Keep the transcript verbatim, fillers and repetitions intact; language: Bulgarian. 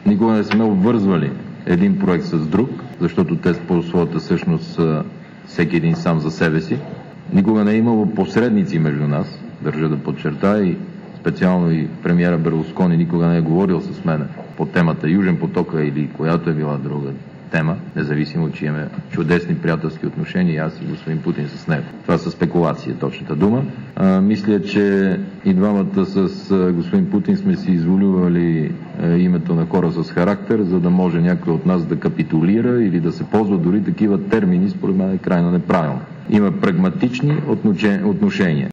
Никога не сме обвързвали един проект с друг, защото те по своята същност са всеки един сам за себе си. Никога не е имало посредници между нас, държа да подчертая, и специално и премиера Берлускони никога не е говорил с мен по темата Южен поток или която е била друга тема, независимо, че имаме чудесни приятелски отношения, аз и господин Путин с него. Това са спекулации, точната дума. А, мисля, че и двамата с а, господин Путин сме си изволювали а, името на хора с характер, за да може някой от нас да капитулира или да се ползва дори такива термини, според мен е крайно неправилно. Има прагматични отношения.